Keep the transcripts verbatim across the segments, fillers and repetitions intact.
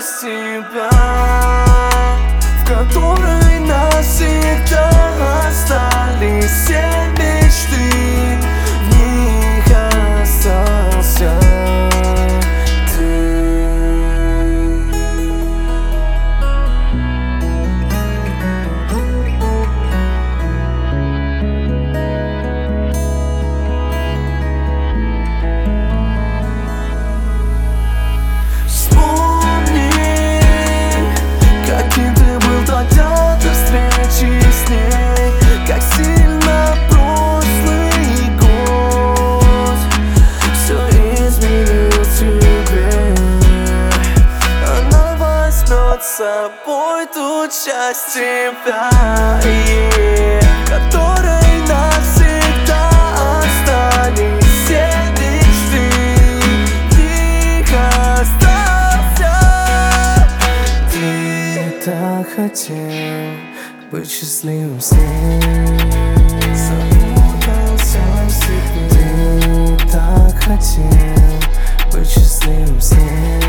часть тебя, в которой навсегда остались все мечты. В них остался ты. Вспомни, каким ты был тогда до встречи с ней, как сильно прошлый год все изменил тебе. Она возьмет с собой ту часть тебя, yeah, в которой навсегда остались все мечты. В них остался ты. Так хотел быть счастливым с ней, запутался в себе. Ты так хотел быть счастливым с ней,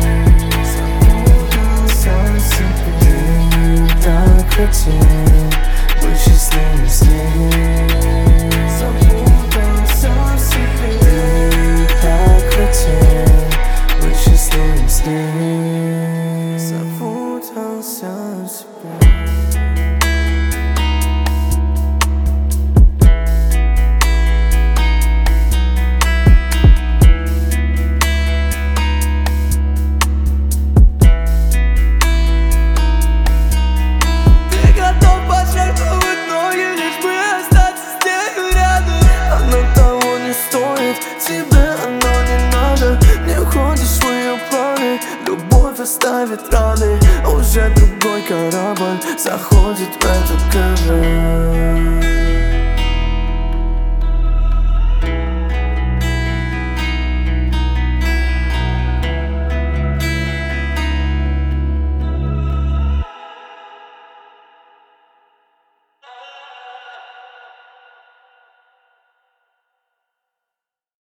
запутался в себе. Ты так хотел быть счастливым с ней, запутался в себе. Ты так хотел быть счастливым с ней, запутался в себе. Тебе оно не надо, не входишь в мои планы. Любовь оставит раны, уже другой корабль заходит в этот корабль.